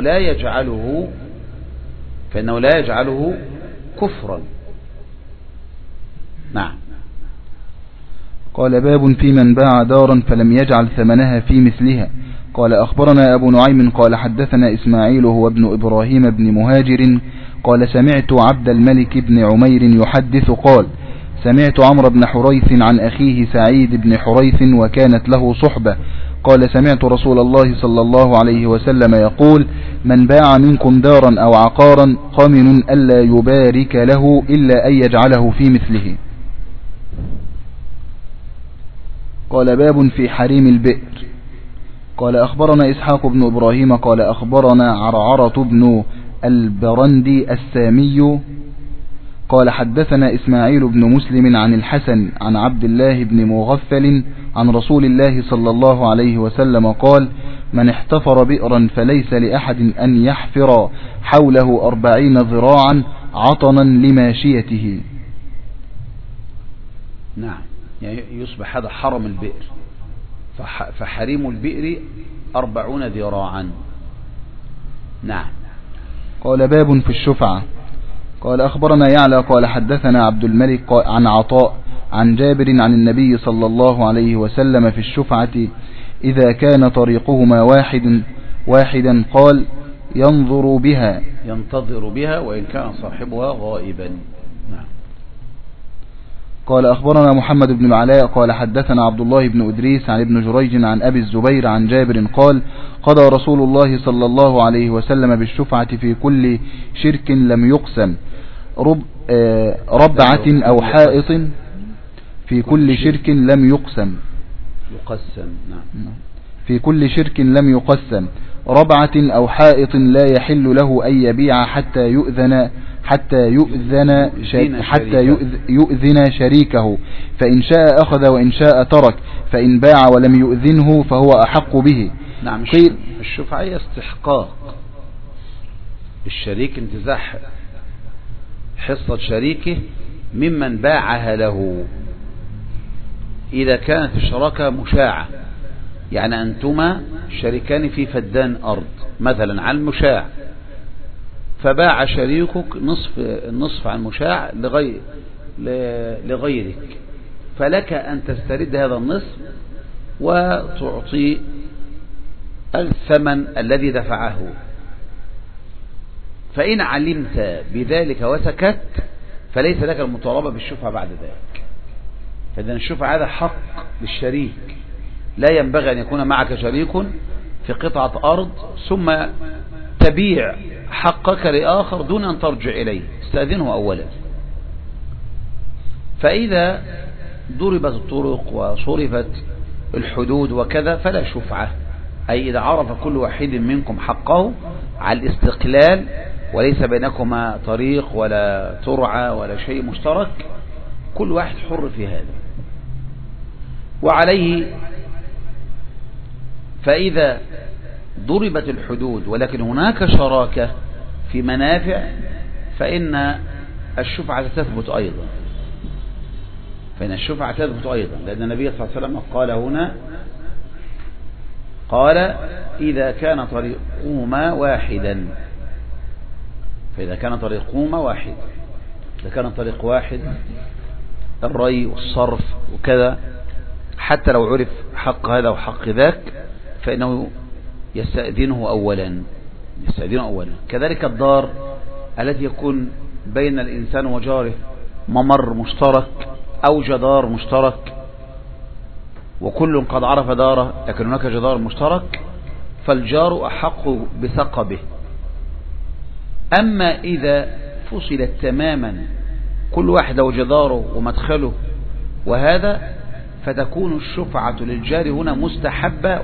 لا يجعله كفرا. نعم. قال باب في من باع دارا فلم يجعل ثمنها في مثلها. قال أخبرنا أبو نعيم قال حدثنا إسماعيل هو ابن إبراهيم بن مهاجر قال سمعت عبد الملك بن عمير يحدث قال سمعت عمرو بن حريث عن أخيه سعيد بن حريث وكانت له صحبة قال سمعت رسول الله صلى الله عليه وسلم يقول من باع منكم دارا أو عقارا قمن ألا يبارك له إلا أن يجعله في مثله. قال باب في حريم البئر. قال أخبرنا إسحاق بن إبراهيم قال أخبرنا عرعرة بن البرندي السامي قال حدثنا إسماعيل بن مسلم عن الحسن عن عبد الله بن مغفل عن رسول الله صلى الله عليه وسلم قال: من احتفر بئرا فليس لأحد أن يحفر حوله 40 ذراعا عطنا لماشيته. نعم، يعني يصبح هذا حرم البئر، فحريم البئر 40 ذراعا. نعم. قال: باب في الشفعة. قال: أخبرنا يعلى قال حدثنا عبد الملك عن عطاء عن جابر عن النبي صلى الله عليه وسلم في الشفعة إذا كان طريقهما واحدا قال: ينتظر بها وإن كان صاحبها غائبا. نعم. قال: أخبرنا محمد بن العلاء قال حدثنا عبد الله بن أدريس عن ابن جريج عن أبي الزبير عن جابر قال: قضى رسول الله صلى الله عليه وسلم بالشفعة في كل شرك لم يقسم ربعة أو حائط، في كل شرك لم يقسم. نعم. في كل شرك لم يقسم ربعة أو حائط لا يحل له أن يبيع حتى يؤذن شريكه، فإن شاء أخذ وإن شاء ترك، فإن باع ولم يؤذنه فهو أحق به. نعم. الشفعة استحقاق الشريك، انتزاع حصة شريكه ممن باعها له. إذا كانت الشراكة مشاعة، يعني أنتما شريكان في فدان أرض مثلا على المشاع، فباع شريكك النصف عن المشاع لغيرك، فلك أن تسترد هذا النصف وتعطي الثمن الذي دفعه. فإن علمت بذلك وسكت فليس لك المطالبة بالشفعة بعد ذلك. فإذن الشفعة هذا حق للشريك، لا ينبغي أن يكون معك شريك في قطعة أرض ثم تبيع حقك لآخر دون أن ترجع إليه، استأذنه أولا. فإذا ضربت الطرق وصرفت الحدود وكذا فلا شفعة، أي إذا عرف كل واحد منكم حقه على الاستقلال وليس بينكما طريق ولا ترعى ولا شيء مشترك، كل واحد حر في هذا. وعليه فإذا ضربت الحدود ولكن هناك شراكة في منافع فإن الشفعة تثبت أيضا، لأن النبي صلى الله عليه وسلم قال هنا، قال: إذا كان طريقهما واحدا. فإذا كان طريقهما واحد، إذا كان طريق واحد الري والصرف وكذا، حتى لو عرف حق هذا وحق ذاك فإنه يستأذنه أولا. كذلك الدار التي يكون بين الإنسان وجاره ممر مشترك أو جدار مشترك، وكل قد عرف داره لكن هناك جدار مشترك، فالجار أحق بثقبه. أما إذا فصلت تماما كل واحد وجداره ومدخله وهذا، فتكون الشفعة للجار هنا مستحبة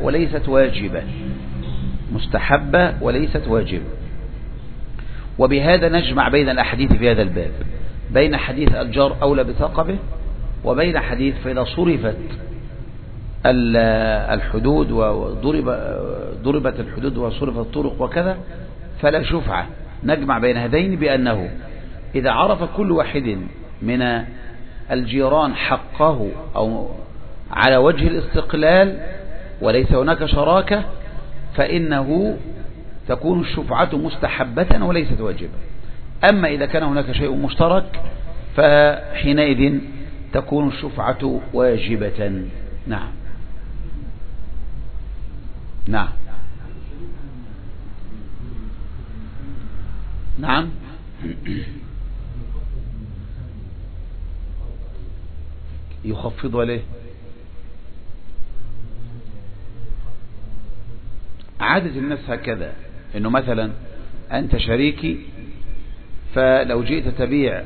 وليست واجبة. وبهذا نجمع بين الأحاديث في هذا الباب، بين حديث الجار أولى بثقبه وبين حديث فإذا صرفت الحدود وضربت الحدود وصرفت الطرق وكذا فلا شفعة. نجمع بين هذين بأنه إذا عرف كل واحد من الجيران حقه أو على وجه الاستقلال وليس هناك شراكة فإنه تكون الشفعة مستحبة وليست واجبة. أما إذا كان هناك شيء مشترك فحينئذ تكون الشفعة واجبة. نعم. يخفض عليه عادة الناس هكذا، انه مثلا انت شريكي، فلو جئت تبيع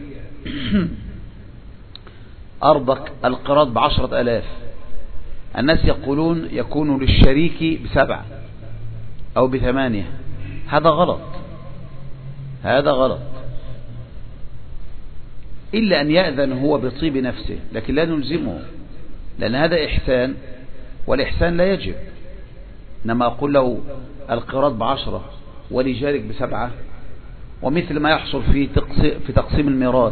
ارضك القراض ب10,000، الناس يقولون يكون للشريك ب7 او ب8. هذا غلط. إلا أن يأذن هو بطيب نفسه، لكن لا نلزمه، لأن هذا إحسان، والإحسان لا يجب. إنما أقول له القراط ب10 ولجارك ب7، ومثل ما يحصل في تقسيم الميراث،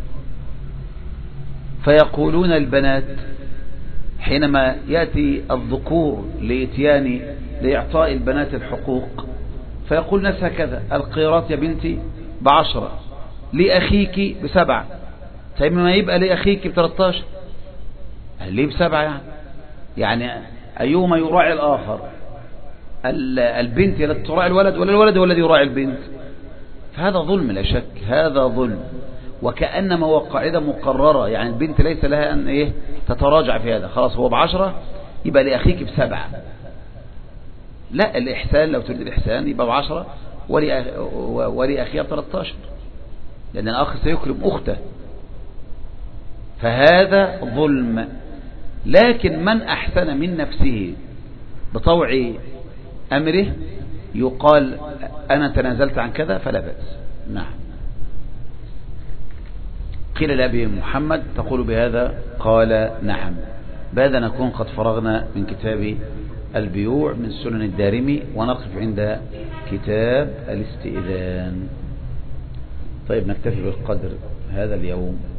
فيقولون البنات حينما يأتي الذكور لإعطاء البنات الحقوق، فيقول ناس هكذا: القيراط يا بنتي ب10، لأخيك ب7. طيب ما يبقى لأخيك ب13، ليه ب7 يعني أيهما يراعي الآخر؟ البنت التي تراعي الولد، ولا الولد هو الذي يراعي البنت؟ فهذا ظلم لا شك، هذا ظلم، وكأنما هو قاعدة مقررة، يعني البنت ليس لها أن تتراجع في هذا. خلاص هو ب10 يبقى لأخيك ب7. لا، الإحسان لو تريد الإحسان يبقى ب10 ولأخيها ب13، لأن الأخ سيكرم أخته، فهذا ظلم. لكن من أحسن من نفسه بطوع أمره يقال أنا تنازلت عن كذا فلا بأس. نعم. قيل لأبي محمد تقول بهذا؟ قال نعم. بهذا نكون قد فرغنا من كتاب البيوع من سنن الدارمي، ونقف عند كتاب الاستئذان. طيب نكتفي بالقدر هذا اليوم.